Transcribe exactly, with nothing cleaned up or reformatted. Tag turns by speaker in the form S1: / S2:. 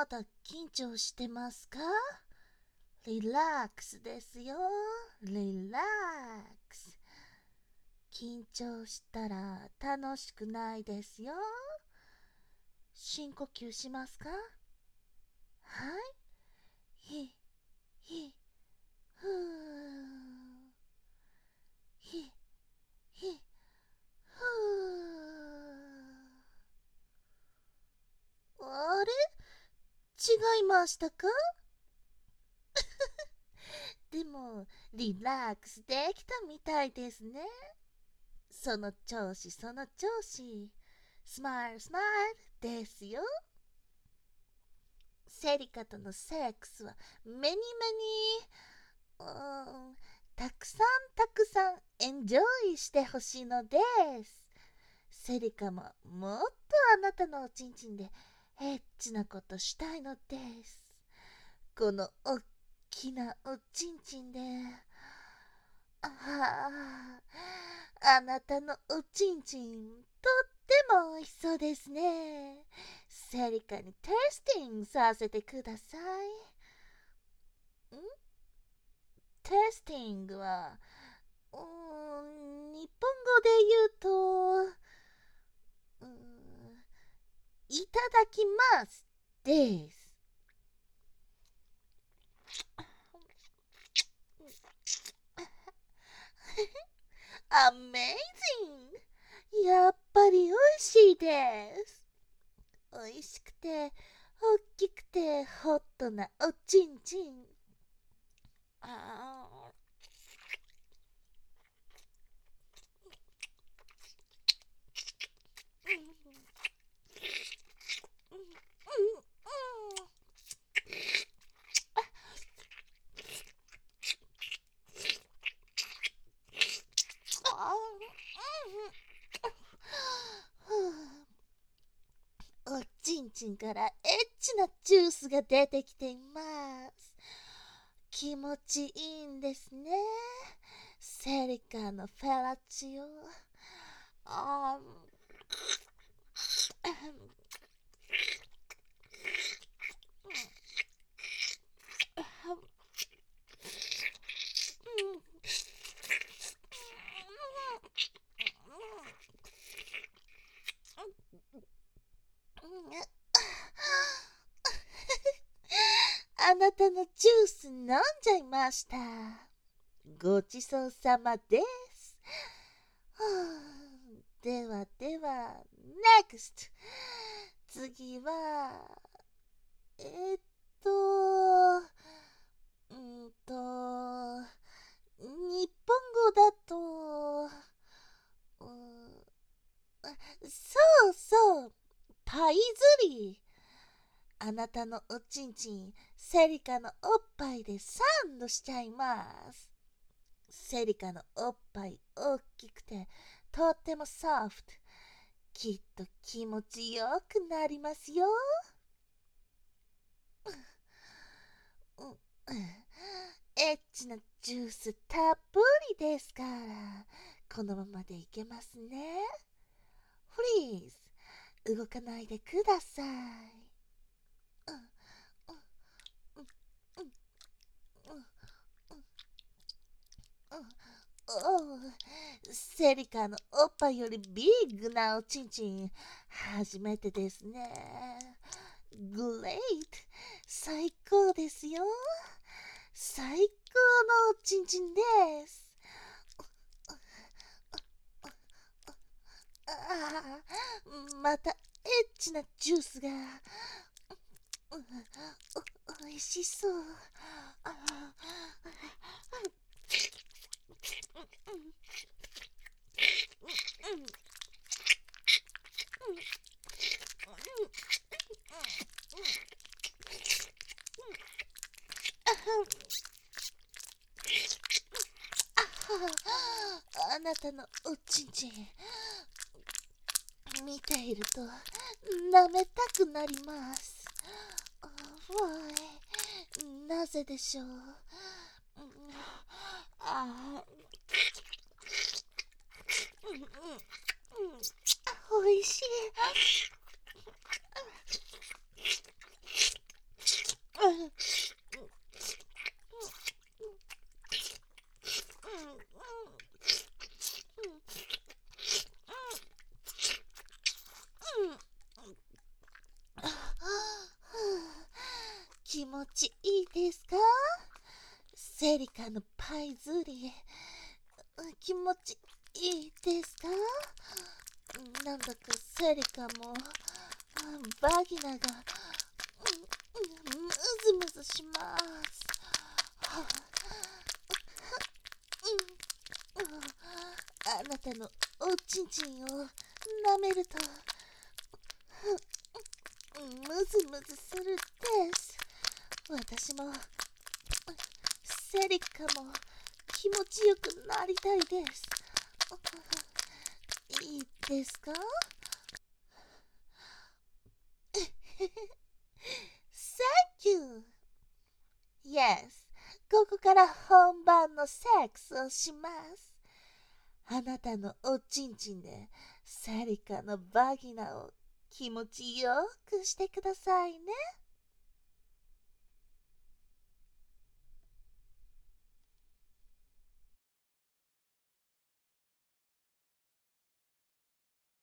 S1: だ緊張してますか？リラックスですよ。リラックス。緊張したら楽しくないですよ。深呼吸しますか？はい。ひ、ひ、ふー。ひ、ひ、ふー。あれ？違いましたか？でも、リラックスできたみたいですね。その調子、その調子。スマイル、スマイルですよ。セリカとのセックスはメニメニ、うーん、たくさんたくさんエンジョイしてほしいのです。セリカももっとあなたのおちんちんでエッチなことしたいのです。このおっきなおちんちんで、ああ、あなたのおちんちん、とっても美味しそうですね。セリカにテスティングさせてください。んテスティングは、うーん、日本語で言うと、うーん、いただきますです。アメイジング！やっぱり美味しいです。美味しくて、大きくて、ホットなおちんちん。あーおちんちんからエッチなジュースが出てきています。気持ちいいんですね。セリカのフェラチオ。ああなたのジュース飲んじゃいました。ごちそうさまです。はあ、ではでは、ネクスト。次は、えー、っと、うんと、日本語だと、うん、そうそう、パイズリー。あなたのおちんちん、セリカのおっぱいでサンドしちゃいます。セリカのおっぱい大きくてとってもソフト。きっと気持ちよくなりますよ。うん、エッチなジュースたっぷりですから、このままでいけますね。プリーズ、動かないでください。うんうんうんうんうん、セリカのおっぱいよりビッグなおちんちん、初めてですね。グレート、最高ですよ。最高のおちんちんです。ああ、またエッチなジュースが、お、おいしそう。ああなたのおちんちん、見ていると舐めたくなります。わい、なぜでしょう。あうんうんうん、おいしい。 気持ちいいですか？セリカのパイズリ。気持ちいいですか？なんだかセリカもバギナがムズムズします。あなたのおちんちんを舐めるとムズムズするです。私もセリカも気持ちよくなりたいです。いいですか？Thank you! Yes! ここから本番のセックスをします。あなたのおちんちんでセリカのバギナを気持ちよくしてくださいね。